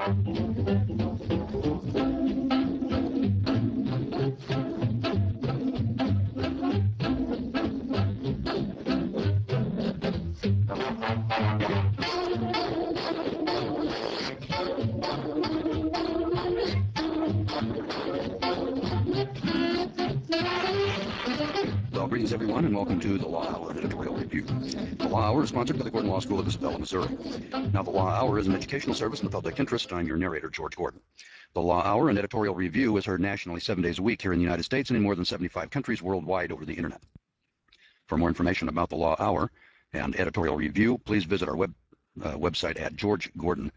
Well, greetings everyone, and welcome to the Law Hour Editorial Review. The Law Hour is sponsored by the Gordon Law School of Isabella, Missouri. Now, the Law Hour is an educational service in the public interest. I'm your narrator, George Gordon. The Law Hour and Editorial Review is heard nationally 7 days a week here in the United States and in more than 75 countries worldwide over the internet. For more information about the Law Hour and Editorial Review, please visit our website at georgegordon.org.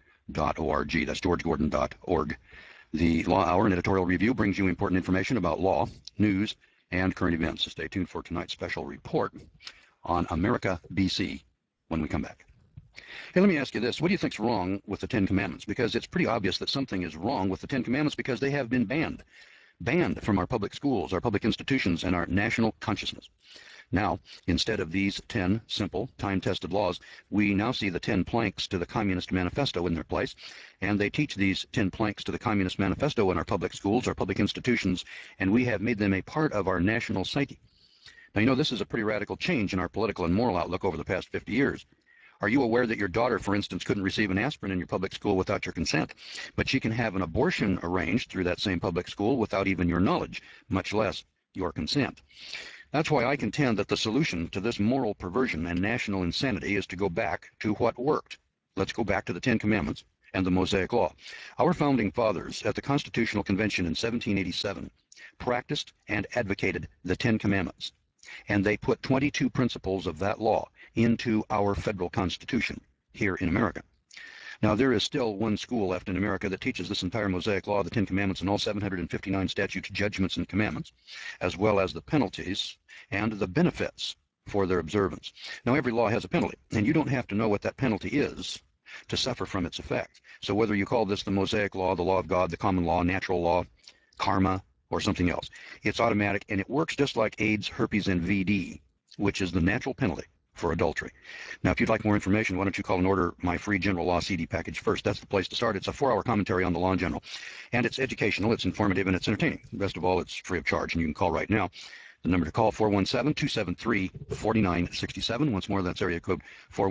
That's georgegordon.org. The Law Hour and Editorial Review brings you important information about law, news, and current events. So stay tuned for tonight's special report on America, BC when we come back. Hey, let me ask you this. What do you think's wrong with the Ten Commandments? Because it's pretty obvious that something is wrong with the Ten Commandments because they have been banned from our public schools, our public institutions, and our national consciousness. Now, instead of these 10 simple, time-tested laws, we now see the 10 planks to the Communist Manifesto in their place, and they teach these 10 planks to the Communist Manifesto in our public schools, our public institutions, and we have made them a part of our national psyche. Now, you know, this is a pretty radical change in our political and moral outlook over the past 50 years. Are you aware that your daughter, for instance, couldn't receive an aspirin in your public school without your consent, but she can have an abortion arranged through that same public school without even your knowledge, much less your consent? That's why I contend that the solution to this moral perversion and national insanity is to go back to what worked. Let's go back to the Ten Commandments and the Mosaic Law. Our founding fathers at the Constitutional Convention in 1787 practiced and advocated the Ten Commandments, and they put 22 principles of that law into our federal Constitution here in America. Now, there is still one school left in America that teaches this entire Mosaic Law, the Ten Commandments, and all 759 statutes, judgments, and commandments, as well as the penalties and the benefits for their observance. Now, every law has a penalty, and you don't have to know what that penalty is to suffer from its effect. So whether you call this the Mosaic Law, the Law of God, the Common Law, Natural Law, Karma, or something else, it's automatic, and it works just like AIDS, herpes, and VD, which is the natural penalty for adultery. Now, if you'd like more information, why don't you call and order my free General Law CD package first? That's the place to start. It's a 4-hour commentary on the law in general, and it's educational, it's informative, and it's entertaining. Best of all, it's free of charge, and you can call right now. The number to call, 417-273-4967. Once more, that's area code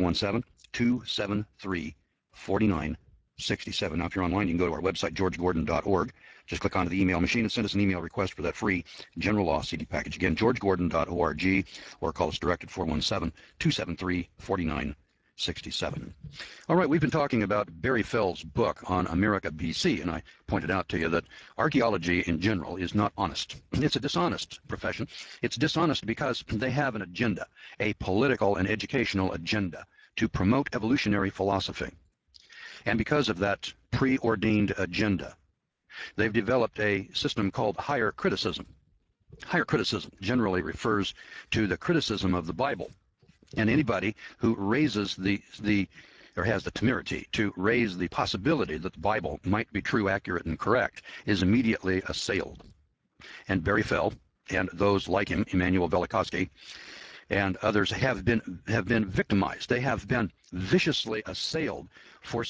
417-273-4967. Now, if you're online, you can go to our website, georgegordon.org. Just click onto the email machine and send us an email request for that free General Law CD package. Again, georgegordon.org, or call us direct at 417-273-4967. All right, we've been talking about Barry Fell's book on America, BC, and I pointed out to you that archaeology in general is not honest. It's a dishonest profession. It's dishonest because they have an agenda, a political and educational agenda to promote evolutionary philosophy. And because of that preordained agenda, they've developed a system called higher criticism. Higher criticism generally refers to the criticism of the Bible. And anybody who raises or has the temerity to raise the possibility that the Bible might be true, accurate, and correct is immediately assailed. And Barry Fell and those like him, Immanuel Velikovsky, and others have been victimized. They have been viciously assailed for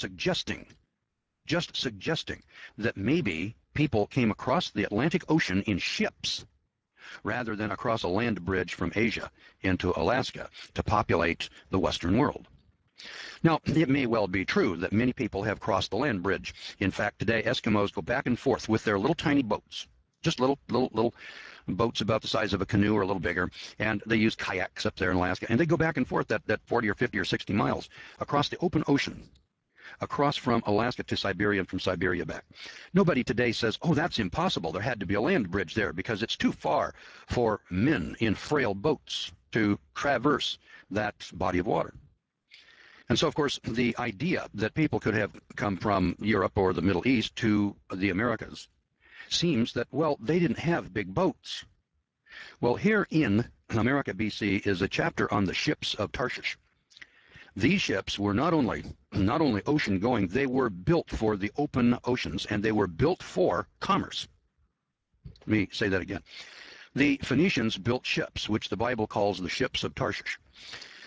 just suggesting that maybe people came across the Atlantic Ocean in ships rather than across a land bridge from Asia into Alaska to populate the Western world. Now, it may well be true that many people have crossed the land bridge. In fact, today Eskimos go back and forth with their little tiny boats, just little boats about the size of a canoe or a little bigger, and they use kayaks up there in Alaska, and they go back and forth that 40 or 50 or 60 miles across the open ocean, across from Alaska to Siberia and from Siberia back. Nobody today says, oh, that's impossible. There had to be a land bridge there because it's too far for men in frail boats to traverse that body of water. And so, of course, the idea that people could have come from Europe or the Middle East to the Americas seems that, well, they didn't have big boats. Well, here in America, BC, is a chapter on the ships of Tarshish. These ships were not only ocean going, they were built for the open oceans, and they were built for commerce. Let me say that again. The Phoenicians built ships, which the Bible calls the ships of Tarshish.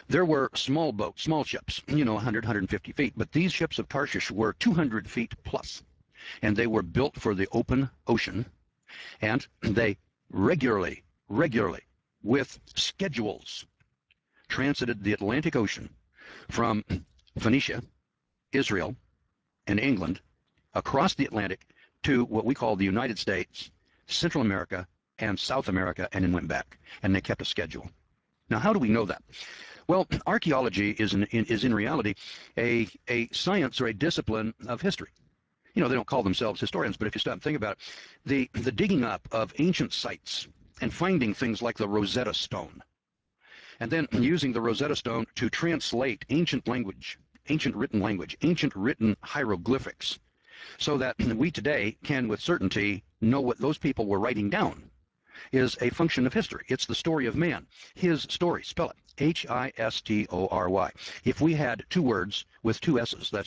There were small boats, small ships, 100, 150 feet, but these ships of Tarshish were 200 feet plus, and they were built for the open ocean, and they regularly, with schedules, transited the Atlantic Ocean from Phoenicia, Israel, and England across the Atlantic to what we call the United States, Central America, and South America, and then went back. And they kept a schedule. Now, how do we know that? Well, archaeology is in reality a science or a discipline of history. They don't call themselves historians, but if you stop and think about it, the digging up of ancient sites and finding things like the Rosetta Stone, and then using the Rosetta Stone to translate ancient language, ancient written hieroglyphics, so that we today can with certainty know what those people were writing down, is a function of history. It's the story of man. His story. Spell it. History. If we had two words with two S's, that's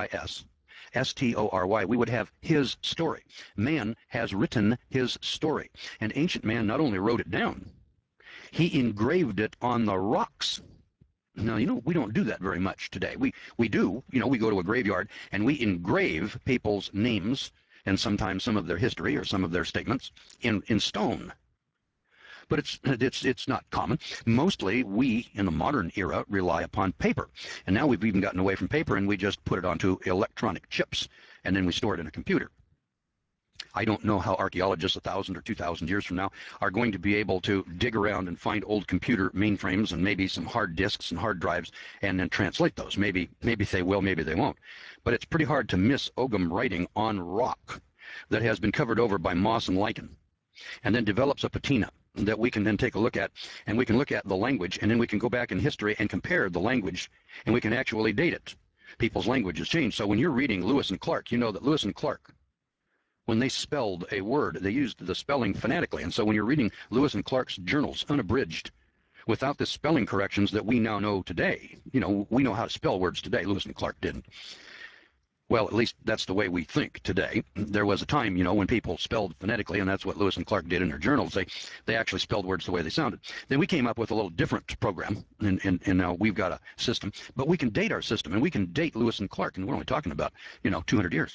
History, we would have his story. Man has written his story. And ancient man not only wrote it down, he engraved it on the rocks. Now, we don't do that very much today. We do, we go to a graveyard and we engrave people's names and sometimes some of their history or some of their statements in stone. But it's not common. Mostly we, in the modern era, rely upon paper. And now we've even gotten away from paper and we just put it onto electronic chips and then we store it in a computer. I don't know how archaeologists 1,000 or 2,000 years from now are going to be able to dig around and find old computer mainframes and maybe some hard disks and hard drives and then translate those. Maybe they will, maybe they won't. But it's pretty hard to miss Ogham writing on rock that has been covered over by moss and lichen and then develops a patina that we can then take a look at, and we can look at the language, and then we can go back in history and compare the language, and we can actually date it. People's language has changed. So when you're reading Lewis and Clark, you know that Lewis and Clark, when they spelled a word, they used the spelling phonetically. And so when you're reading Lewis and Clark's journals, unabridged, without the spelling corrections that we now know today, we know how to spell words today. Lewis and Clark didn't. Well, at least that's the way we think today. There was a time, when people spelled phonetically, and that's what Lewis and Clark did in their journals. They actually spelled words the way they sounded. Then we came up with a little different program, and now we've got a system. But we can date our system, and we can date Lewis and Clark, and we're only talking about, 200 years.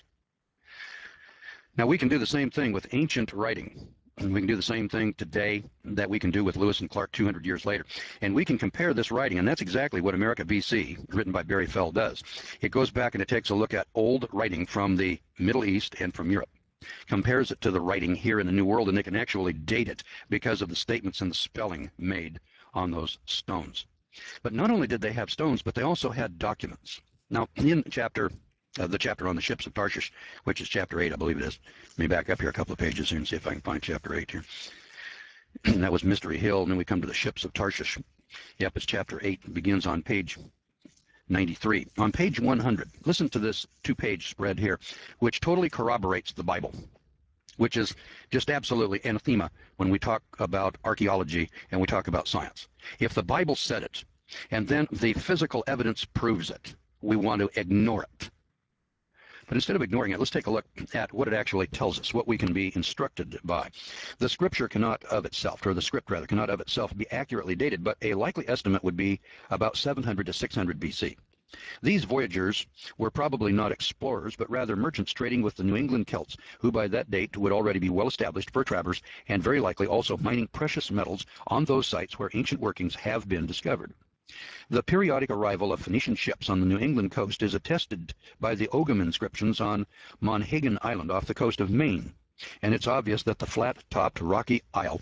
Now, we can do the same thing with ancient writing. And we can do the same thing today that we can do with Lewis and Clark 200 years later. And we can compare this writing, and that's exactly what America BC, written by Barry Fell, does. It goes back and it takes a look at old writing from the Middle East and from Europe, compares it to the writing here in the New World, and they can actually date it because of the statements and the spelling made on those stones. But not only did they have stones, but they also had documents. Now, in the chapter on the ships of Tarshish, which is chapter 8, I believe it is. Let me back up here a couple of pages here and see if I can find chapter 8 here. That was Mystery Hill, and then we come to the ships of Tarshish. Yep, it's chapter 8. It begins on page 93. On page 100, listen to this two-page spread here, which totally corroborates the Bible, which is just absolutely anathema when we talk about archaeology and we talk about science. If the Bible said it, and then the physical evidence proves it, we want to ignore it. But instead of ignoring it, let's take a look at what it actually tells us, what we can be instructed by. The scripture cannot of itself, or the script rather, cannot of itself be accurately dated, but a likely estimate would be about 700 to 600 BC. These voyagers were probably not explorers, but rather merchants trading with the New England Celts, who by that date would already be well established fur trappers and very likely also mining precious metals on those sites where ancient workings have been discovered. The periodic arrival of Phoenician ships on the New England coast is attested by the Ogham inscriptions on Monhegan Island off the coast of Maine, and it's obvious that the flat-topped rocky isle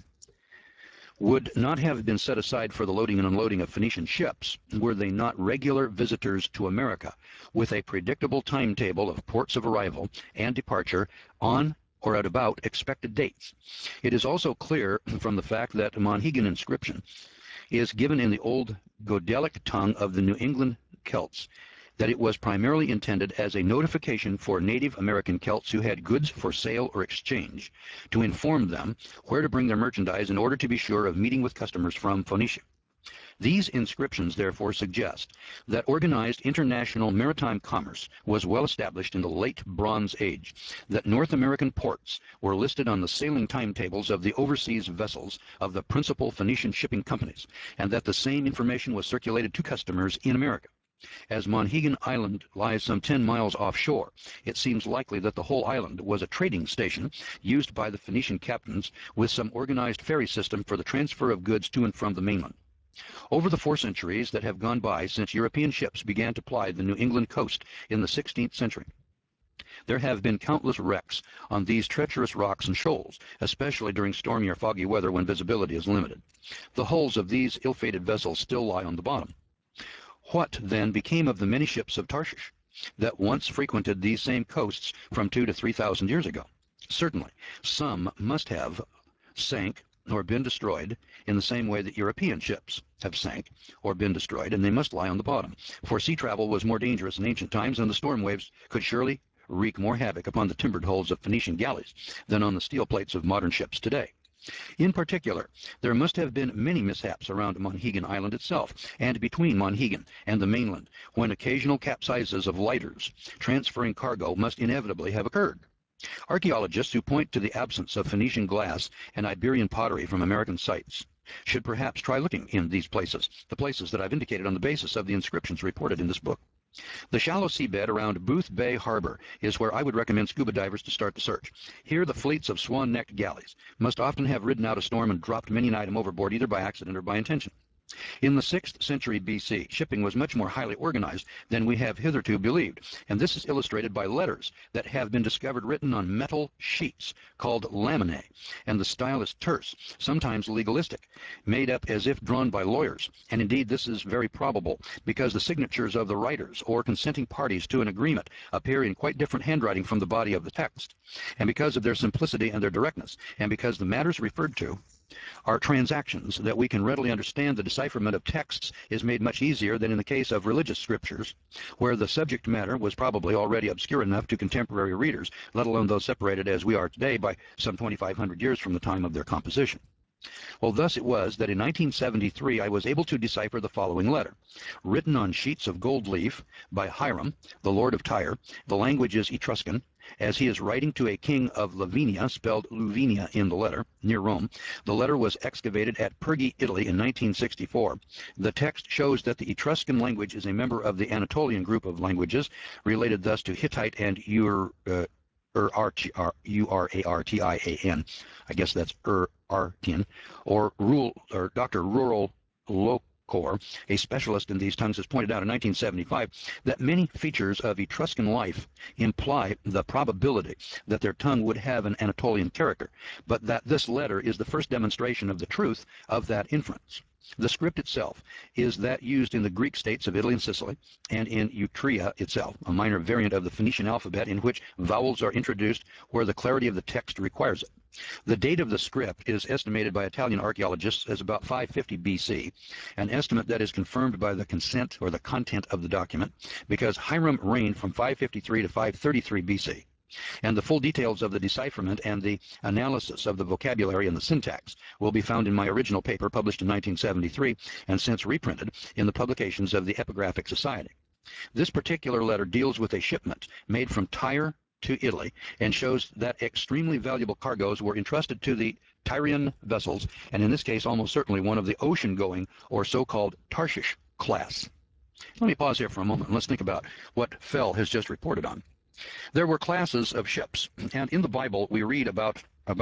would not have been set aside for the loading and unloading of Phoenician ships were they not regular visitors to America, with a predictable timetable of ports of arrival and departure on or at about expected dates. It is also clear from the fact that Monhegan inscription is given in the old Goidelic tongue of the New England Celts, that it was primarily intended as a notification for Native American Celts who had goods for sale or exchange to inform them where to bring their merchandise in order to be sure of meeting with customers from Phoenicia. These inscriptions therefore suggest that organized international maritime commerce was well established in the late Bronze Age, that North American ports were listed on the sailing timetables of the overseas vessels of the principal Phoenician shipping companies, and that the same information was circulated to customers in America. As Monhegan Island lies some 10 miles offshore, it seems likely that the whole island was a trading station used by the Phoenician captains with some organized ferry system for the transfer of goods to and from the mainland. Over the 4 centuries that have gone by since European ships began to ply the New England coast in the 16th century, there have been countless wrecks on these treacherous rocks and shoals, especially during stormy or foggy weather when visibility is limited. The hulls of these ill-fated vessels still lie on the bottom. What, then, became of the many ships of Tarshish that once frequented these same coasts from 2,000 to 3,000 years ago? Certainly, some must have sank or been destroyed in the same way that European ships have sank or been destroyed, and they must lie on the bottom. For sea travel was more dangerous in ancient times, and the storm waves could surely wreak more havoc upon the timbered hulls of Phoenician galleys than on the steel plates of modern ships today. In particular, there must have been many mishaps around Monhegan Island itself and between Monhegan and the mainland, when occasional capsizes of lighters transferring cargo must inevitably have occurred. Archaeologists who point to the absence of Phoenician glass and Iberian pottery from American sites should perhaps try looking in these places, the places that I've indicated on the basis of the inscriptions reported in this book. The shallow seabed around Booth Bay Harbor is where I would recommend scuba divers to start the search. Here the fleets of swan-necked galleys must often have ridden out a storm and dropped many an item overboard either by accident or by intention. In the 6th century BC, shipping was much more highly organized than we have hitherto believed, and this is illustrated by letters that have been discovered written on metal sheets called laminae, and the style is terse, sometimes legalistic, made up as if drawn by lawyers, and indeed this is very probable because the signatures of the writers or consenting parties to an agreement appear in quite different handwriting from the body of the text, and because of their simplicity and their directness, and because the matters referred to are transactions that we can readily understand, the decipherment of texts is made much easier than in the case of religious scriptures, where the subject matter was probably already obscure enough to contemporary readers, let alone those separated as we are today by some 2,500 years from the time of their composition. Well, thus it was that in 1973 I was able to decipher the following letter, written on sheets of gold leaf by Hiram, the lord of Tyre. The language is Etruscan, as he is writing to a king of Lavinia, spelled Luvinia in the letter, near Rome. The letter was excavated at Pergi, Italy in 1964. The text shows that the Etruscan language is a member of the Anatolian group of languages, related thus to Hittite and Urartian. I guess that's Urartian, or Dr. Rural Locor, a specialist in these tongues, has pointed out in 1975 that many features of Etruscan life imply the probability that their tongue would have an Anatolian character, but that this letter is the first demonstration of the truth of that inference. The script itself is that used in the Greek states of Italy and Sicily, and in Etruria itself, a minor variant of the Phoenician alphabet in which vowels are introduced where the clarity of the text requires it. The date of the script is estimated by Italian archaeologists as about 550 BC, an estimate that is confirmed by the consent or the content of the document, because Hiram reigned from 553 to 533 BC. And the full details of the decipherment and the analysis of the vocabulary and the syntax will be found in my original paper published in 1973 and since reprinted in the publications of the Epigraphic Society. This particular letter deals with a shipment made from Tyre to Italy and shows that extremely valuable cargoes were entrusted to the Tyrian vessels, and in this case almost certainly one of the ocean-going or so-called Tarshish class. Let me pause here for a moment and let's think about what Fell has just reported on. There were classes of ships, and in the Bible we read about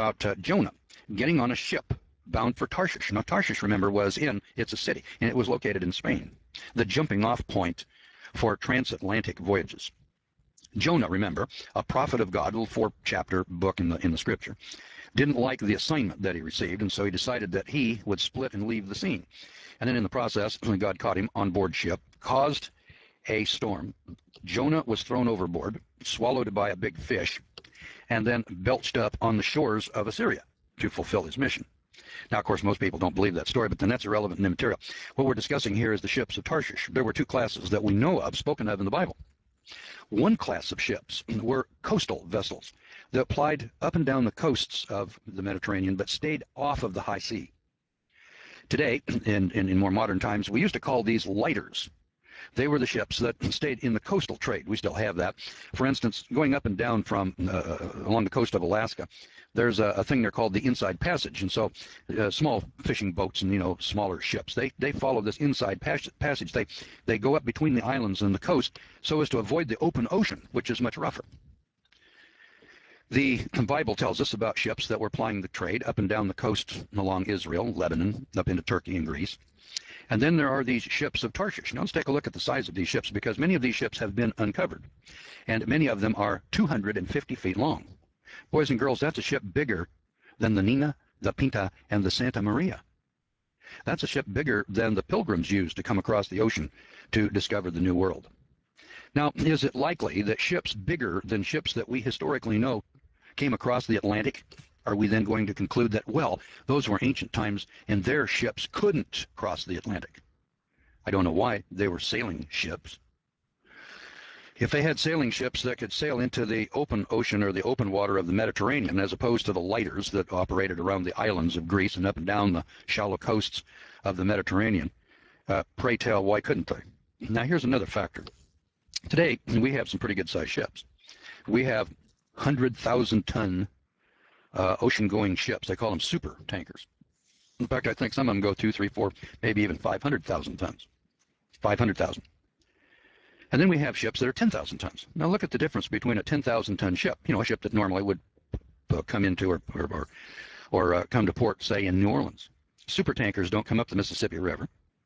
Jonah getting on a ship bound for Tarshish. Now Tarshish, remember, it's a city, and it was located in Spain, the jumping off point for transatlantic voyages. Jonah, remember, a prophet of God, a little 4-chapter book in the scripture, didn't like the assignment that he received, and so he decided that he would split and leave the scene. And then in the process, when God caught him on board ship, caused a storm. Jonah was thrown overboard, swallowed by a big fish, and then belched up on the shores of Assyria to fulfill his mission. Now, of course, most people don't believe that story, but then that's irrelevant and immaterial. What we're discussing here is the ships of Tarshish. There were 2 classes that we know of, spoken of in the Bible. One class of ships were coastal vessels that plied up and down the coasts of the Mediterranean but stayed off of the high sea. Today, in more modern times, we used to call these lighters. They were the ships that stayed in the coastal trade. We still have that. For instance, going up and down from along the coast of Alaska, there's a thing there called the Inside Passage. And so small fishing boats and, smaller ships, they follow this inside passage. They go up between the islands and the coast so as to avoid the open ocean, which is much rougher. The Bible tells us about ships that were plying the trade up and down the coast along Israel, Lebanon, up into Turkey and Greece. And then there are these ships of Tarshish. Now let's take a look at the size of these ships, because many of these ships have been uncovered. And many of them are 250 feet long. Boys and girls, that's a ship bigger than the Nina, the Pinta, and the Santa Maria. That's a ship bigger than the Pilgrims used to come across the ocean to discover the New World. Now, is it likely that ships bigger than ships that we historically know came across the Atlantic? Are we then going to conclude that, well, those were ancient times and their ships couldn't cross the Atlantic? I don't know why. They were sailing ships. If they had sailing ships that could sail into the open ocean or the open water of the Mediterranean, as opposed to the lighters that operated around the islands of Greece and up and down the shallow coasts of the Mediterranean, pray tell, why couldn't they? Now, here's another factor. Today, we have some pretty good-sized ships. We have 100,000-ton ocean-going ships. They call them super tankers. In fact, I think some of them go 2, 3, 4, maybe even 500,000 tons. 500,000. And then we have ships that are 10,000 tons. Now look at the difference between a 10,000-ton ship, a ship that normally would come into or come to port, say, in New Orleans. Super tankers don't come up the Mississippi River.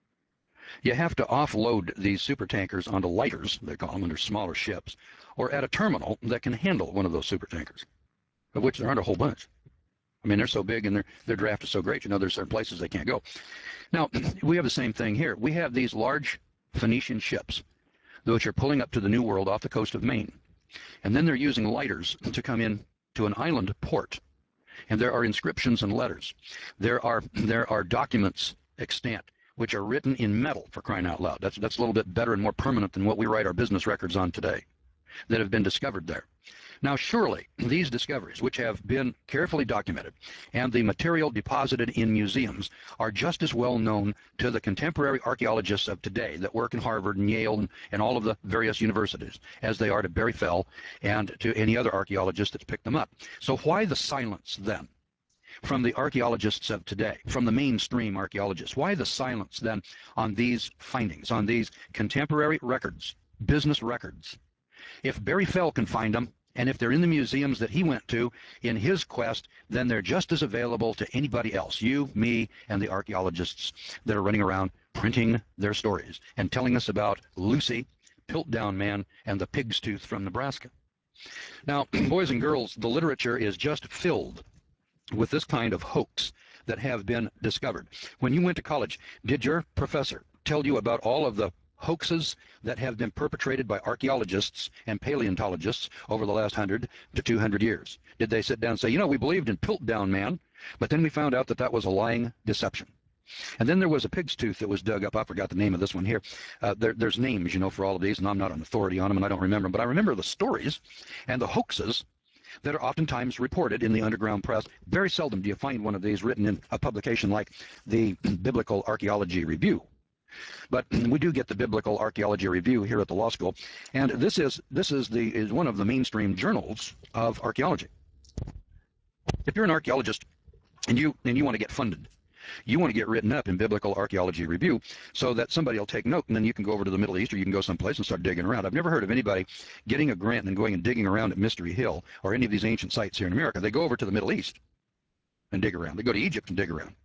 You have to offload these super tankers onto lighters, they call them, under smaller ships, or at a terminal that can handle one of those super tankers, of which there aren't a whole bunch. I mean, they're so big and their draft is so great, there's certain places they can't go. Now, we have the same thing here. We have these large Phoenician ships, which are pulling up to the New World off the coast of Maine. And then they're using lighters to come in to an island port. And there are inscriptions and letters. There are documents extant, which are written in metal, for crying out loud. That's a little bit better and more permanent than what we write our business records on today, that have been discovered there. Now, surely, these discoveries, which have been carefully documented, and the material deposited in museums, are just as well known to the contemporary archaeologists of today that work in Harvard and Yale and all of the various universities as they are to Barry Fell and to any other archaeologist that's picked them up. So why the silence, then, from the archaeologists of today, from the mainstream archaeologists? Why the silence, then, on these findings, on these contemporary records, business records? If Barry Fell can find them, and if they're in the museums that he went to in his quest, then they're just as available to anybody else, you, me, and the archaeologists that are running around printing their stories and telling us about Lucy, Piltdown Man, and the pig's tooth from Nebraska. Now, boys and girls, the literature is just filled with this kind of hoax that have been discovered. When you went to college, did your professor tell you about all of the hoaxes that have been perpetrated by archaeologists and paleontologists over the last 100 to 200 years? Did they sit down and say, we believed in Piltdown Man, but then we found out that that was a lying deception? And then there was a pig's tooth that was dug up. I forgot the name of this one here. There's names, for all of these, and I'm not an authority on them, and I don't remember them, but I remember the stories and the hoaxes that are oftentimes reported in the underground press. Very seldom do you find one of these written in a publication like the Biblical Archaeology Review. But we do get the Biblical Archaeology Review here at the law school, and this is one of the mainstream journals of archaeology. If you're an archaeologist and you want to get funded, you want to get written up in Biblical Archaeology Review so that somebody will take note, and then you can go over to the Middle East, or you can go someplace and start digging around. I've never heard of anybody getting a grant and then going and digging around at Mystery Hill or any of these ancient sites here in America. They go over to the Middle East and dig around. They go to Egypt and dig around.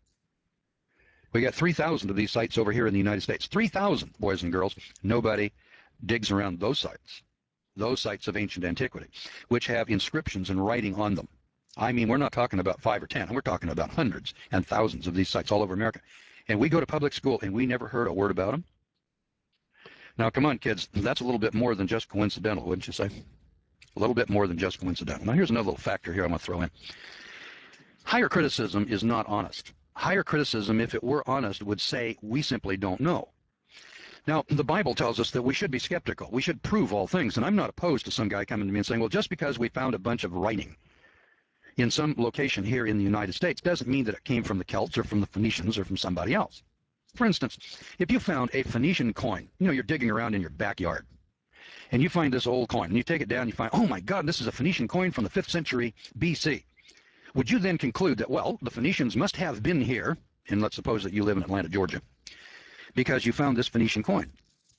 We got 3,000 of these sites over here in the United States. 3,000, boys and girls. Nobody digs around those sites of ancient antiquity, which have inscriptions and writing on them. I mean, we're not talking about 5 or 10. We're talking about hundreds and thousands of these sites all over America. And we go to public school, and we never heard a word about them. Now, come on, kids. That's a little bit more than just coincidental, wouldn't you say? A little bit more than just coincidental. Now, here's another little factor here I'm going to throw in. Higher criticism is not honest. Higher criticism, if it were honest, would say we simply don't know. Now, the Bible tells us that we should be skeptical. We should prove all things. And I'm not opposed to some guy coming to me and saying, well, just because we found a bunch of writing in some location here in the United States doesn't mean that it came from the Celts or from the Phoenicians or from somebody else. For instance, if you found a Phoenician coin, you're digging around in your backyard, and you find this old coin, and you take it down, and you find, oh my God, this is a Phoenician coin from the 5th century BC. Would you then conclude that, well, the Phoenicians must have been here, and let's suppose that you live in Atlanta, Georgia, because you found this Phoenician coin?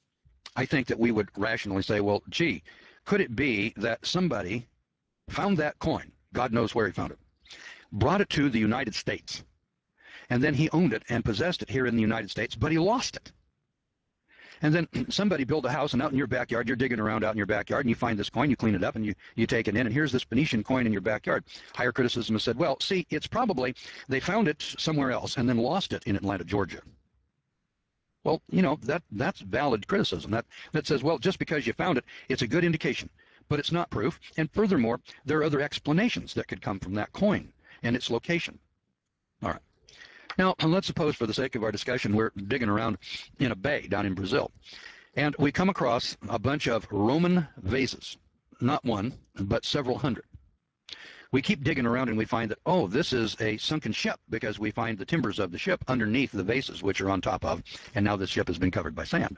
I think that we would rationally say, well, gee, could it be that somebody found that coin, God knows where he found it, brought it to the United States, and then he owned it and possessed it here in the United States, but he lost it. And then somebody built a house, and out in your backyard, you're digging around out in your backyard, and you find this coin, you clean it up, and you take it in, and here's this Phoenician coin in your backyard. Higher criticism has said, well, see, it's probably they found it somewhere else and then lost it in Atlanta, Georgia. Well, that's valid criticism. That says, well, just because you found it, it's a good indication, but it's not proof. And furthermore, there are other explanations that could come from that coin and its location. All right. Now, let's suppose, for the sake of our discussion, we're digging around in a bay down in Brazil, and we come across a bunch of Roman vases, not one, but several hundred. We keep digging around and we find that, oh, this is a sunken ship, because we find the timbers of the ship underneath the vases, which are on top of, and now this ship has been covered by sand.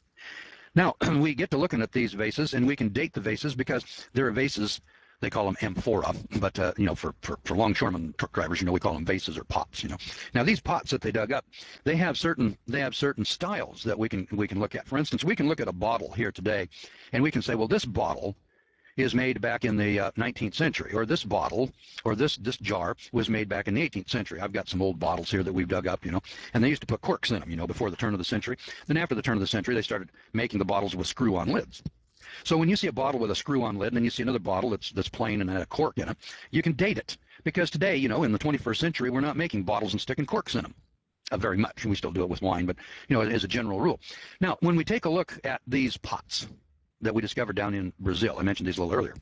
Now, we get to looking at these vases, and we can date the vases because there are vases, they call them amphora, but, for longshoremen truck drivers, we call them vases or pots, Now, these pots that they dug up, they have certain styles that we can look at. For instance, we can look at a bottle here today, and we can say, well, this bottle is made back in the 19th century, or this bottle, or this jar was made back in the 18th century. I've got some old bottles here that we've dug up, and they used to put corks in them, before the turn of the century. Then after the turn of the century, they started making the bottles with screw-on lids. So when you see a bottle with a screw-on lid, and then you see another bottle that's plain and had a cork in it, you can date it. Because today, in the 21st century, we're not making bottles and sticking corks in them. Very much, and we still do it with wine, but, as a general rule. Now, when we take a look at these pots that we discovered down in Brazil, I mentioned these a little earlier,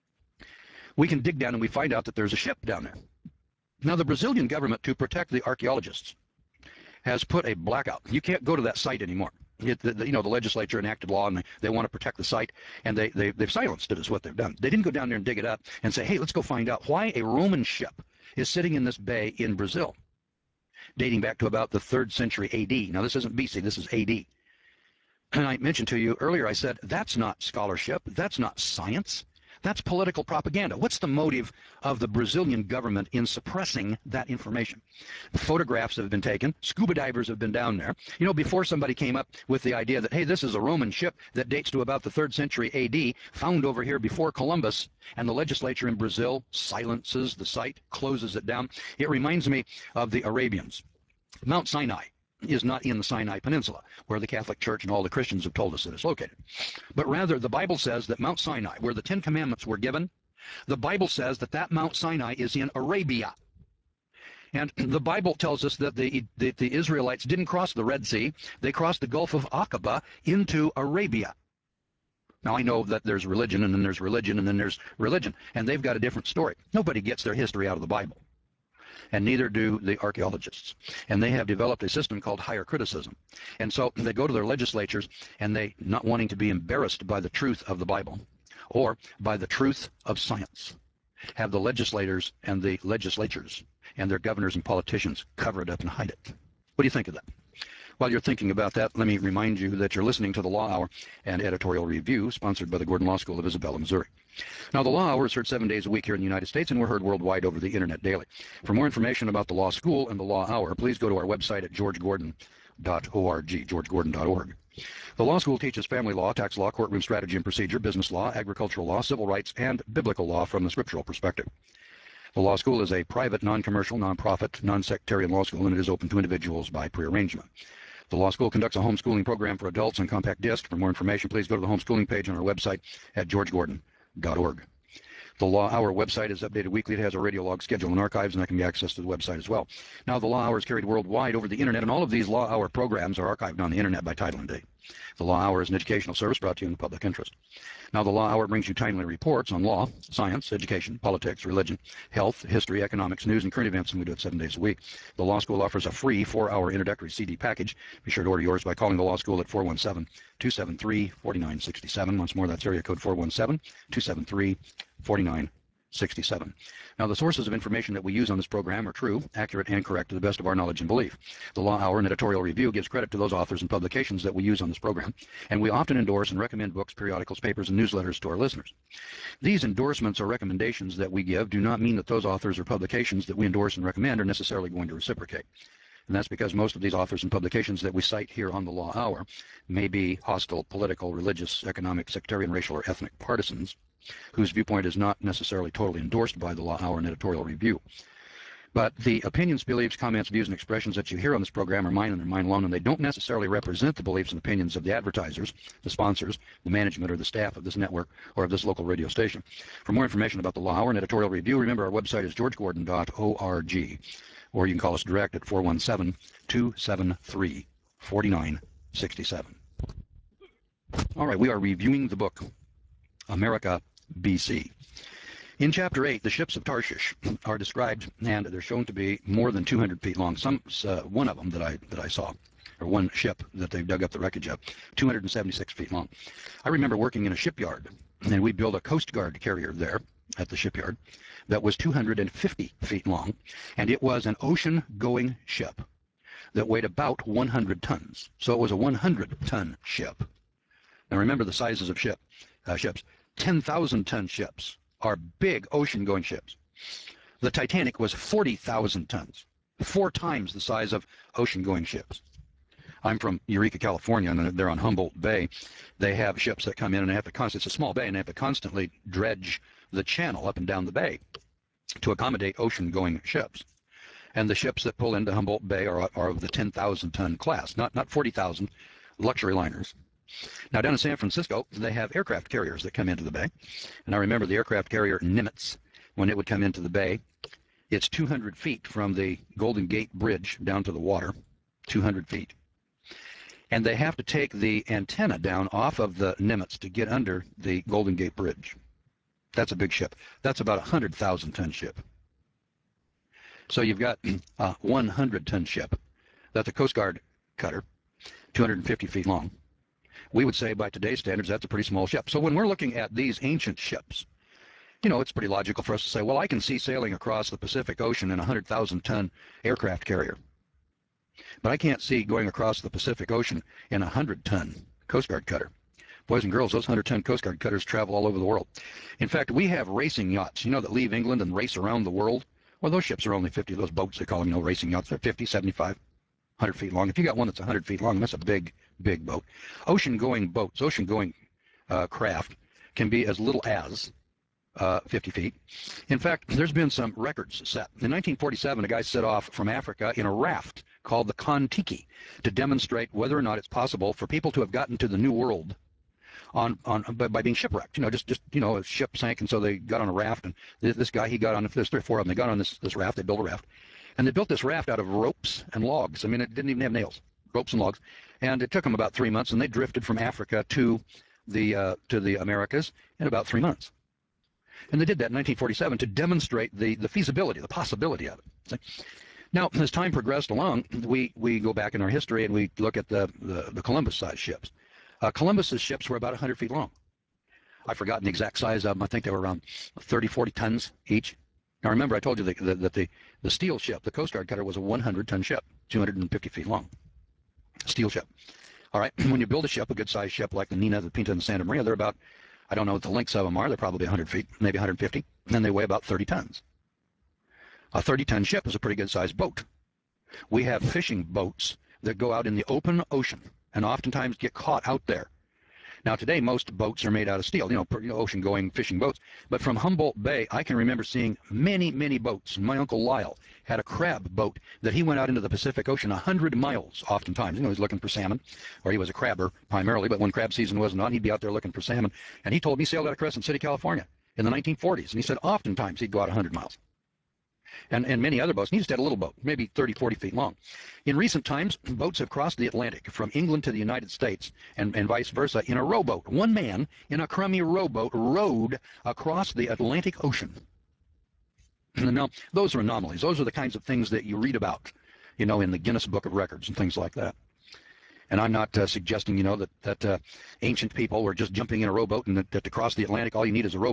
we can dig down and we find out that there's a ship down there. Now, the Brazilian government, to protect the archaeologists, has put a blackout. You can't go to that site anymore. The legislature enacted law, and they want to protect the site, and they've silenced it, is what they've done. They didn't go down there and dig it up and say, hey, let's go find out why a Roman ship is sitting in this bay in Brazil, dating back to about the 3rd century AD. Now, this isn't BC, this is AD. And I mentioned to you earlier, I said, that's not scholarship, that's not science, that's political propaganda. What's the motive of the Brazilian government in suppressing that information? Photographs have been taken, scuba divers have been down there. Before somebody came up with the idea that, hey, this is a Roman ship that dates to about the 3rd century AD, found over here before Columbus, and the legislature in Brazil silences the site, closes it down. It reminds me of the Arabians. Mount Sinai is not in the Sinai Peninsula, where the Catholic Church and all the Christians have told us that it's located. But rather, the Bible says that Mount Sinai, where the 10 Commandments were given, the Bible says that Mount Sinai is in Arabia. And the Bible tells us that the Israelites didn't cross the Red Sea. They crossed the Gulf of Aqaba into Arabia. Now, I know that there's religion, and then there's religion, and then there's religion, and they've got a different story. Nobody gets their history out of the Bible, and neither do the archaeologists. And they have developed a system called higher criticism. And so they go to their legislatures, and they, not wanting to be embarrassed by the truth of the Bible or by the truth of science, have the legislators and the legislatures and their governors and politicians cover it up and hide it. What do you think of that? While you're thinking about that, let me remind you that you're listening to the Law Hour and Editorial Review, sponsored by the Gordon Law School of Isabella, Missouri. Now, the Law Hour is heard 7 days a week here in the United States, and we're heard worldwide over the internet daily. For more information about the Law School and the Law Hour, please go to our website at georgegordon.org, georgegordon.org. The Law School teaches family law, tax law, courtroom strategy and procedure, business law, agricultural law, civil rights, and biblical law from the scriptural perspective. The Law School is a private, non-commercial, non-profit, non-sectarian law school, and it is open to individuals by prearrangement. The Law School conducts a homeschooling program for adults on compact disc. For more information, please go to the homeschooling page on our website at georgegordon.org. The Law Hour website is updated weekly. It has a radio log schedule and archives, and that can be accessed to the website as well. Now, the Law Hour is carried worldwide over the internet, and all of these Law Hour programs are archived on the internet by title and date. The Law Hour is an educational service brought to you in the public interest. Now, the Law Hour brings you timely reports on law, science, education, politics, religion, health, history, economics, news, and current events, and we do it 7 days a week. The Law School offers a free 4-hour introductory CD package. Be sure to order yours by calling the Law School at 417-273-4967. Once more, that's area code 417-273-4967. 67. Now, the sources of information that we use on this program are true, accurate, and correct to the best of our knowledge and belief. The Law Hour and Editorial Review gives credit to those authors and publications that we use on this program, and we often endorse and recommend books, periodicals, papers, and newsletters to our listeners. These endorsements or recommendations that we give do not mean that those authors or publications that we endorse and recommend are necessarily going to reciprocate. And that's because most of these authors and publications that we cite here on the Law Hour may be hostile, political, religious, economic, sectarian, racial, or ethnic partisans whose viewpoint is not necessarily totally endorsed by the Law Hour and Editorial Review. But the opinions, beliefs, comments, views, and expressions that you hear on this program are mine and they're mine alone, and they don't necessarily represent the beliefs and opinions of the advertisers, the sponsors, the management, or the staff of this network or of this local radio station. For more information about the Law Hour and Editorial Review, remember our website is georgegordon.org, or you can call us direct at 417-273-4967. All right, we are reviewing the book, America, BC. In Chapter 8, the ships of Tarshish are described, and they're shown to be more than 200 feet long. One of them that I saw, or one ship that they've dug up the wreckage of, 276 feet long. I remember working in a shipyard, and we built a Coast Guard carrier there at the shipyard that was 250 feet long, and it was an ocean-going ship that weighed about 100 tons. So it was a 100-ton ship. Now remember the sizes of ships. 10,000-ton ships are big ocean-going ships. The Titanic was 40,000 tons, 4 times the size of ocean-going ships. I'm from Eureka, California, and they're on Humboldt Bay. They have ships that come in and they have to constantly, it's a small bay, and they have to constantly dredge the channel up and down the bay to accommodate ocean-going ships. And the ships that pull into Humboldt Bay are of the 10,000-ton class, not 40,000 luxury liners. Now, down in San Francisco, they have aircraft carriers that come into the bay. And I remember the aircraft carrier Nimitz, when it would come into the bay, it's 200 feet from the Golden Gate Bridge down to the water, 200 feet. And they have to take the antenna down off of the Nimitz to get under the Golden Gate Bridge. That's a big ship. That's about a 100,000-ton ship. So you've got a 100-ton ship. That's a Coast Guard cutter, 250 feet long. We would say by today's standards, that's a pretty small ship. So when we're looking at these ancient ships, you know, it's pretty logical for us to say, well, I can see sailing across the Pacific Ocean in a 100,000-ton aircraft carrier. But I can't see going across the Pacific Ocean in a 100-ton Coast Guard cutter. Boys and girls, those 100-ton Coast Guard cutters travel all over the world. In fact, we have racing yachts, you know, that leave England and race around the world. Well, those ships are only 50, those boats, they call them, you know, racing yachts. They're 50, 75, 100 feet long. If you got one that's 100 feet long, that's a big, big boat. Ocean-going boats, ocean-going craft can be as little as 50 feet. In fact, there's been some records set. In 1947, a guy set off from Africa in a raft called the Kon-Tiki to demonstrate whether or not it's possible for people to have gotten to the New World by being shipwrecked. You know, just you know, a ship sank, and so they got on a raft, and this guy, he got on, there's 3 or 4 of them, they got on this raft, they built a raft, and they built this raft out of ropes and logs. I mean, it didn't even have nails, ropes and logs, and it took them about 3 months, and they drifted from Africa to the Americas in about 3 months. And they did that in 1947 to demonstrate the feasibility, the possibility of it. See? Now, as time progressed along, we go back in our history and we look at the Columbus-sized ships. Columbus's ships were about 100 feet long. I've forgotten the exact size of them. I think they were around 30, 40 tons each. Now, remember, I told you that the steel ship, the Coast Guard cutter, was a 100-ton ship, 250 feet long. Steel ship. All right, when you build a ship, a good-sized ship like the Nina, the Pinta, and the Santa Maria, they're about, I don't know what the lengths of them are. They're probably 100 feet, maybe 150, and they weigh about 30 tons. A 30-ton ship is a pretty good-sized boat. We have fishing boats that go out in the open ocean and oftentimes get caught out there. Now, today, most boats are made out of steel, you know, ocean-going fishing boats. But from Humboldt Bay, I can remember seeing many, many boats. My Uncle Lyle had a crab boat that he went out into the Pacific Ocean 100 miles oftentimes. You know, he was looking for salmon, or he was a crabber primarily, but when crab season wasn't on, he'd be out there looking for salmon. And he told me he sailed out of Crescent City, California in the 1940s. And he said oftentimes he'd go out 100 miles. And many other boats. And he just had a little boat, maybe 30, 40 feet long. In recent times, boats have crossed the Atlantic from England to the United States and vice versa in a rowboat. One man in a crummy rowboat rowed across the Atlantic Ocean. Now, those are anomalies. Those are the kinds of things that you read about, you know, in the Guinness Book of Records and things like that. And I'm not suggesting, you know, that ancient people were just jumping in a rowboat and that to cross the Atlantic, all you need is a rowboat.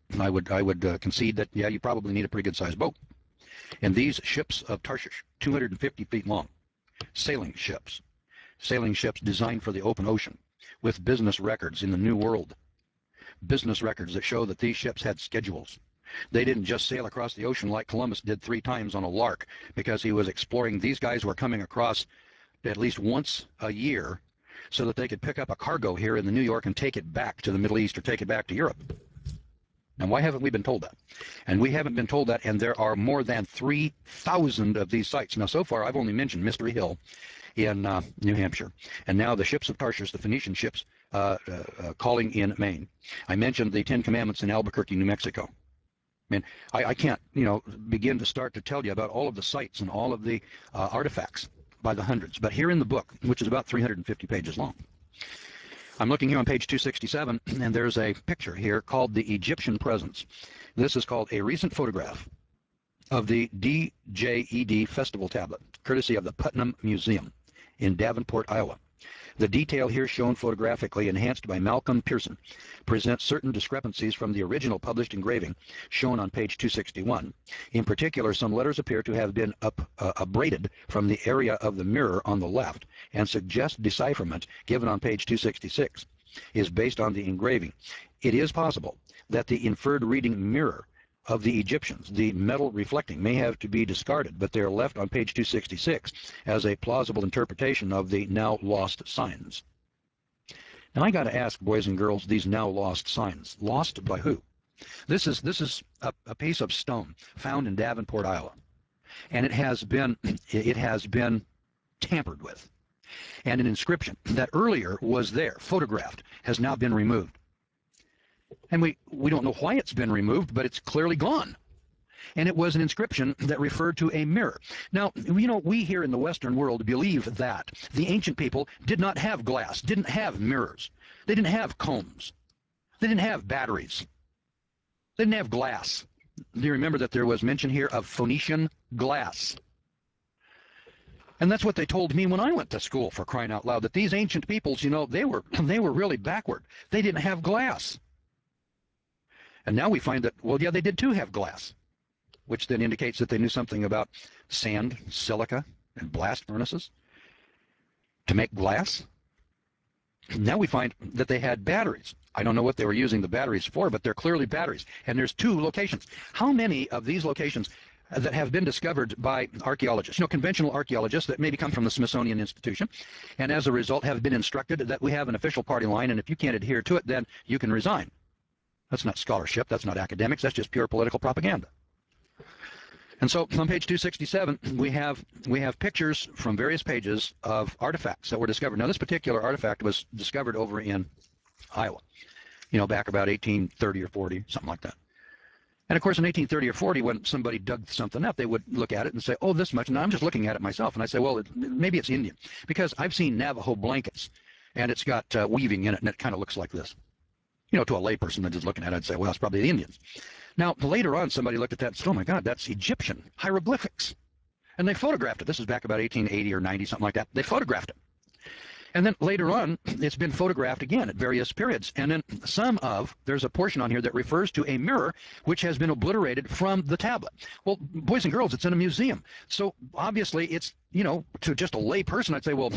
I would concede that, yeah, you probably need a pretty good sized boat. And these ships of Tarshish, 250 feet long, sailing ships, designed for the open ocean, with business records in the New World, business records that show that these ships had schedules. They didn't just sail across the ocean like Columbus did 3 times on a lark because he was exploring. These guys were coming across at least once a year so that they could pick up a cargo here in the New York and take it back to the Middle East or take it back to Europe. And why haven't we been told that? And we haven't been told that, and there are more than 3,000 of these sites. Now, so far, I've only mentioned Mystery Hill in New Hampshire, and now the ships of Tarshish, the Phoenician ships, calling in Maine. I mentioned the Ten Commandments in Albuquerque, New Mexico. I mean, I can't, begin to start to tell you about all of the sites and all of the artifacts by the hundreds. But here in the book, which is about 350 pages long, I'm looking here on page 267, and there's a picture here called the Egyptian Presence. This is called a recent photograph of the DJED Festival Tablet, courtesy of the Putnam Museum in Davenport, Iowa. The detail here shown photographically, enhanced by Malcolm Pearson, presents certain discrepancies from the original published engraving shown on page 261. In particular, some letters appear to have been abraded from the area of the mirror on the left, and suggest decipherment given on page 266 is based on the engraving. It is possible that the inferred reading mirror of the Egyptians, the metal reflecting, may have to be discarded, but they are left on page 266 as a plausible interpretation of the now lost signs. Now I got to ask, boys and girls, these now lost signs, lost by who? This is a piece of stone found in Davenport, Iowa, and it has been tampered with, and an inscription that earlier was there, photographed, has now been removed. And we don't know why it's been removed, but it's clearly gone. And it was an inscription that referred to a mirror. Now, we here in the Western world believe that the ancient people did not have glass, didn't have mirrors. They didn't have combs. They didn't have batteries. They didn't have glass. Do you remember that there was mention here of Phoenician glass? And that's what they told me when I went to school, for crying out loud, that these ancient peoples, they were really backward. They didn't have glass. And now we find that, well, yeah, they did too have glass, which then indicates that they knew something about sand, silica, and blast furnaces to make glass. Now we find that they had batteries. I don't know what they were using the batteries for, but they're clearly batteries. And there's 2 locations. How many of these locations that have been discovered by archaeologists, conventional archaeologists that maybe come from the Smithsonian Institution, and as a result have been instructed that we have an official party line, and if you can't adhere to it, then you can resign? That's not scholarship, that's not academics, that's just pure political propaganda. And so on page 267, we have pictures from various pages of artifacts that were discovered. Now, this particular artifact was discovered over in Iowa, back about 1830 or 40, something like that. And of course, in 1830 or 40, when somebody dug something up, they would look at it and say, oh, this much. And I'm just looking at it myself, and I say, well, maybe it's Indian, because I've seen Navajo blankets, and it's got weaving in it, and it kind of looks like this. To a layperson that's just looking at it, I'd say, well, it's probably the Indians. Now, later on, somebody looked at that and said, oh, my God, that's Egyptian hieroglyphics. And they photographed it. This is back about 1880 or 90, something like that. They photographed it. And then later on, it's been photographed again at various periods. And then there's a portion on here that refers to a mirror which has been obliterated from the tablet. Well, boys and girls, it's in a museum. So obviously it's, to just a lay person, I'd say, well,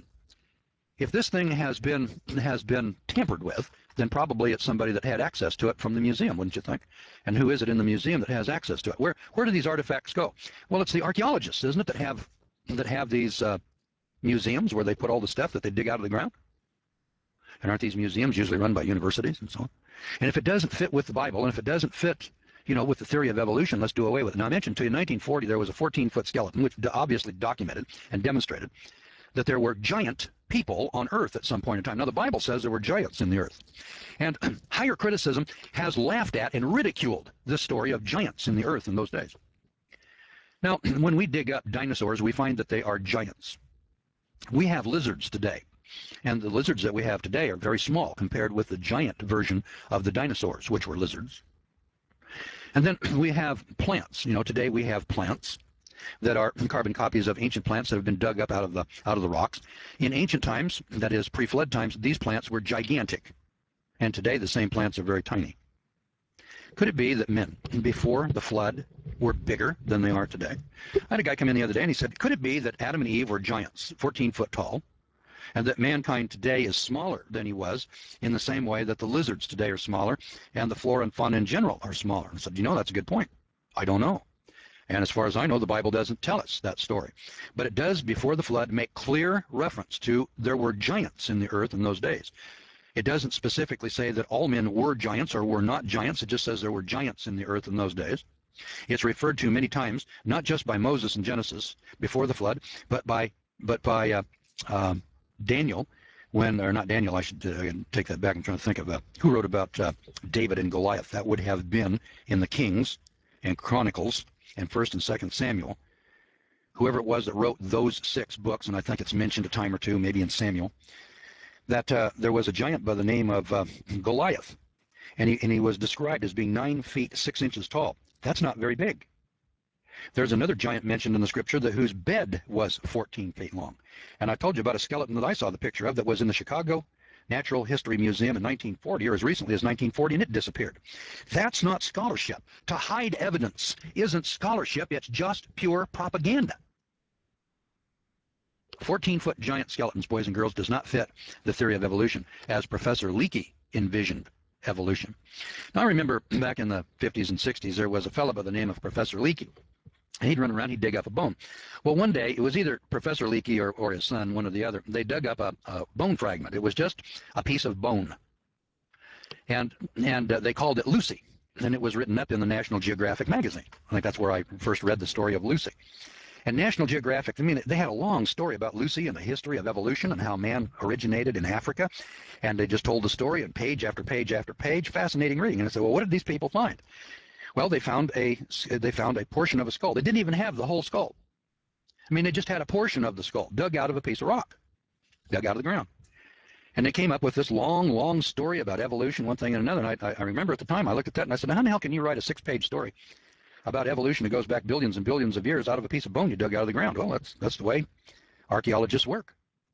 if this thing has been tampered with, then probably it's somebody that had access to it from the museum, wouldn't you think? And who is it in the museum that has access to it? Where do these artifacts go? Well, it's the archaeologists, isn't it, that have these museums where they put all the stuff that they dig out of the ground? And aren't these museums usually run by universities and so on? And if it doesn't fit with the Bible, and if it doesn't fit, with the theory of evolution, let's do away with it. Now, I mentioned to you in 1940 there was a 14-foot skeleton, which obviously documented and demonstrated that there were giant people on Earth at some point in time. Now, the Bible says there were giants in the Earth. And higher criticism has laughed at and ridiculed this story of giants in the Earth in those days. Now, when we dig up dinosaurs, we find that they are giants. We have lizards today, and the lizards that we have today are very small compared with the giant version of the dinosaurs, which were lizards. And then we have plants. Today we have plants that are carbon copies of ancient plants that have been dug up out of the rocks. In ancient times, that is pre-flood times, these plants were gigantic, and today the same plants are very tiny. Could it be that men before the flood were bigger than they are today? I had a guy come in the other day and he said, could it be that Adam and Eve were giants, 14 foot tall, and that mankind today is smaller than he was in the same way that the lizards today are smaller and the flora and fauna in general are smaller? I said, you know, that's a good point. I don't know. And as far as I know, the Bible doesn't tell us that story. But it does, before the flood, make clear reference to there were giants in the earth in those days. It doesn't specifically say that all men were giants or were not giants. It just says there were giants in the earth in those days. It's referred to many times, not just by Moses in Genesis before the flood, but by Daniel, when, or not Daniel, I should take that back. I'm trying to think of who wrote about David and Goliath. That would have been in the Kings and Chronicles and 1st and 2nd Samuel. Whoever it was that wrote those 6 books, and I think it's mentioned a time or two, maybe in Samuel, that there was a giant by the name of Goliath, and he was described as being 9 feet 6 inches tall. That's not very big. There's another giant mentioned in the scripture whose bed was 14 feet long. And I told you about a skeleton that I saw the picture of that was in the Chicago Natural History Museum in 1940, or as recently as 1940, and it disappeared. That's not scholarship. To hide evidence isn't scholarship, it's just pure propaganda. 14-foot giant skeletons, boys and girls, does not fit the theory of evolution as Professor Leakey envisioned evolution. Now, I remember back in the 50s and 60s, there was a fellow by the name of Professor Leakey. He'd run around, he'd dig up a bone. Well, one day, it was either Professor Leakey or his son, one or the other. They dug up a bone fragment. It was just a piece of bone. And they called it Lucy. And it was written up in the National Geographic magazine. I think that's where I first read the story of Lucy. And National Geographic, I mean, they had a long story about Lucy and the history of evolution and how man originated in Africa. And they just told the story on page after page after page. Fascinating reading. And I said, well, what did these people find? Well, they found a portion of a skull. They didn't even have the whole skull. I mean, they just had a portion of the skull dug out of a piece of rock, dug out of the ground. And they came up with this long, long story about evolution, one thing and another. And I remember at the time I looked at that and I said, how the hell can you write a 6-page story about evolution that goes back billions and billions of years out of a piece of bone you dug out of the ground? Well, that's the way archaeologists work.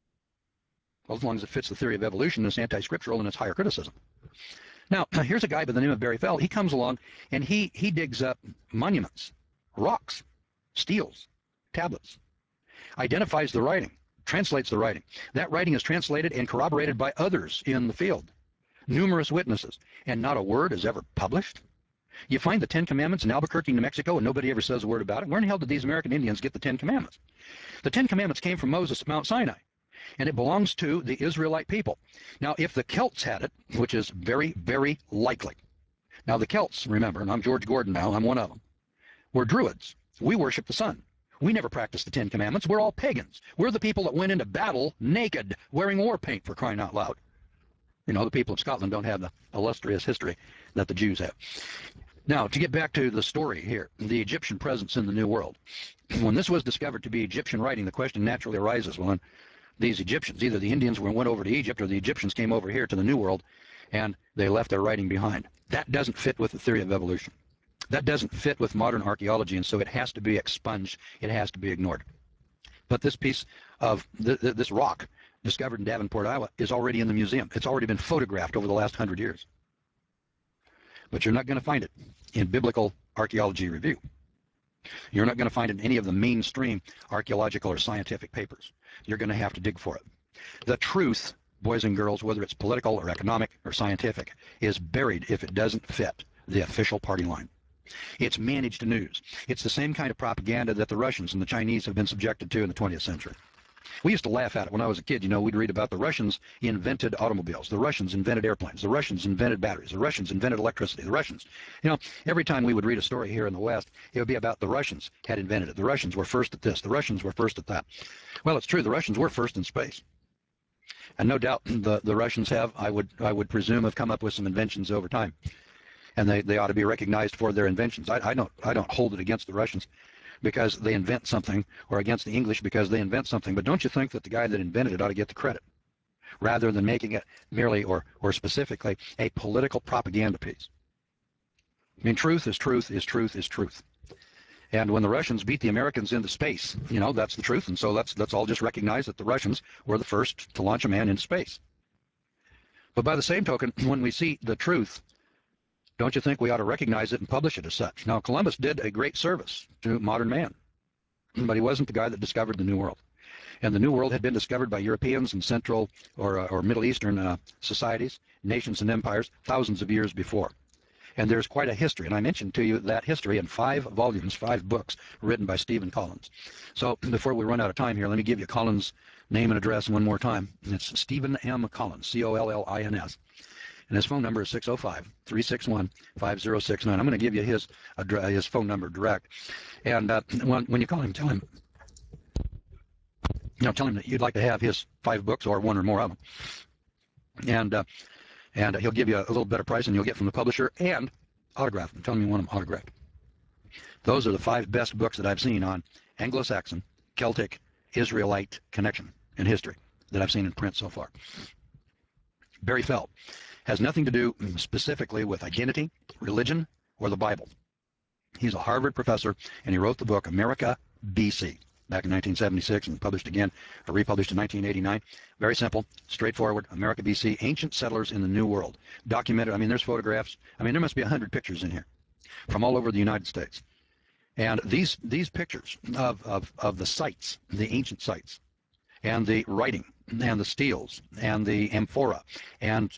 Well, as long as it fits the theory of evolution, it's anti-scriptural and it's higher criticism. Now, here's a guy by the name of Barry Feld. He comes along and he digs up monuments, rocks, steels, tablets, identifies the writing, translates the writing. That writing is translated and corroborated by others in the field, numerous witnesses, and not a word is ever published. You find the 10 Commandments in Albuquerque, New Mexico, and nobody ever says a word about it. Where in the hell did these American Indians get the 10 Commandments? The 10 Commandments came from Moses at Mount Sinai, and it belongs to the Israelite people. Now, if the Celts had it, which is very, very likely. Now, the Celts, remember, and I'm George Gordon now, I'm one of them, we're Druids. We worship the sun. We never practiced the 10 Commandments. We're all pagans. We're the people that went into battle naked, wearing war paint, for crying out loud. You know, the people of Scotland don't have the illustrious history that the Jews have. Now, to get back to the story here, the Egyptian presence in the New World. When this was discovered to be Egyptian writing, the question naturally arises, well, these Egyptians, either the Indians went over to Egypt or the Egyptians came over here to the New World and they left their writing behind. That doesn't fit with the theory of evolution. That doesn't fit with modern archaeology, and so it has to be expunged. It has to be ignored. But this piece of this rock discovered in Davenport, Iowa, is already in the museum. It's already been photographed over the last 100 years. But you're not going to find it in Biblical Archaeology Review. You're not going to find it in any of the mainstream archaeological or scientific papers. You're going to have to dig for it. The truth, boys and girls, whether it's political or economic or scientific, is buried if it doesn't fit the official party line. It's managed news. It's the same kind of propaganda that the Russians and the Chinese have been subjected to in the 20th century. We used to laugh at it when I was a kid. You know, we'd read about the Russians invented automobiles. The Russians invented airplanes. The Russians invented batteries. The Russians invented electricity. The Russians. You know, every time we would read a story here in the West, it would be about the Russians had invented it. The Russians were first at this. The Russians were first at that. Well, it's true. The Russians were first in space. And no doubt the Russians have, I would presume, have come up with some inventions over time. And they ought to be recognized for their inventions. I don't hold it against the Russians because they invent something, or against the English because they invent something. But don't you think that the guy that invented it ought to get the credit, rather than making it merely or specifically a political propaganda piece? I mean, truth is truth is truth is truth. And when the Russians beat the Americans into space, you know, that's the truth. And so let's all just recognize that the Russians were the first to launch a man into space. But by the same token, when we see the truth don't you think we ought to recognize it and publish it as such? Now, Columbus did a great service to modern man, but he wasn't the guy that discovered the New World. And the New World had been discovered by Europeans and Central or Middle Eastern societies, nations, and empires thousands of years before. And there's quite a history, and I mentioned to you that history in 5 volumes, 5 books written by Stephen Collins. So before we run out of time here, let me give you Collins' name and address one more time. It's Stephen M. Collins, Collins. And his phone number is 605-361-5069. I'm going to give you his phone number direct. And when you call him, tell him, tell him that you'd like to have his 5 books or one or more of them. And he'll give you a little better price than you'll get from the publisher, and autograph them. Tell him you want them autographed. Those are the 5 best books that I've seen on Anglo-Saxon, Celtic, Israelite connection in history that I've seen in print so far. Barry Felt has nothing to do specifically with identity, religion, or the Bible. He's a Harvard professor, and he wrote the book America BC back in 1976 and published again, or republished in 1989. Very simple, straightforward, America BC, ancient settlers in the New World. Documented, I mean, there's photographs. I mean, there must be 100 pictures in here from all over the United States. And these pictures of the sites, the ancient sites, and the writing, and the steels, and the amphora, and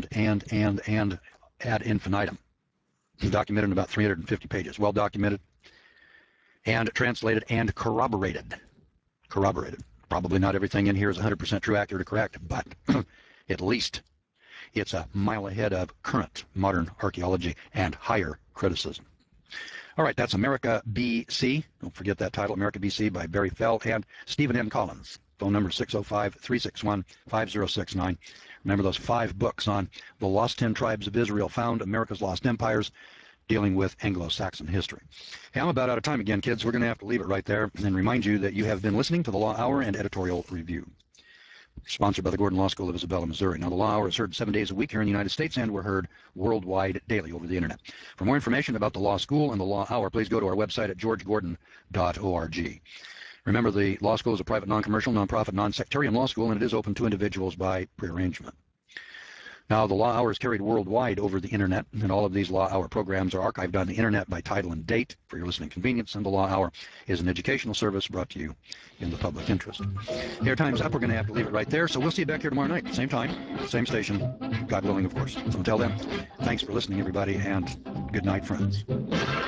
ad infinitum, documented in about 350 pages, well documented, and translated and corroborated. Probably not everything in here is 100% true, accurate, or correct, but at least it's a mile ahead of current modern archaeology and higher criticism. All right, that's America BC. Don't forget that title, America BC by Barry Felt and Stephen M. Collins. Phone number 605-361-5069. Remember those 5 books on the Lost 10 Tribes of Israel, Found America's Lost Empires, dealing with Anglo-Saxon history. Hey, I'm about out of time again, kids. We're going to have to leave it right there and remind you that you have been listening to the Law Hour and Editorial Review, sponsored by the Gordon Law School of Isabella, Missouri. Now, the Law Hour is heard 7 days a week here in the United States, and we're heard worldwide daily over the internet. For more information about the Law School and the Law Hour, please go to our website at georgegordon.org. Remember, the Law School is a private, non-commercial, non-profit, non-sectarian law school, and it is open to individuals by prearrangement. Now, the Law Hour is carried worldwide over the internet, and all of these Law Hour programs are archived on the internet by title and date for your listening convenience, and the Law Hour is an educational service brought to you in the public interest. Air time's up. We're going to have to leave it right there, so we'll see you back here tomorrow night, same time, same station, God willing, of course. So until then, thanks for listening, everybody, and good night, friends.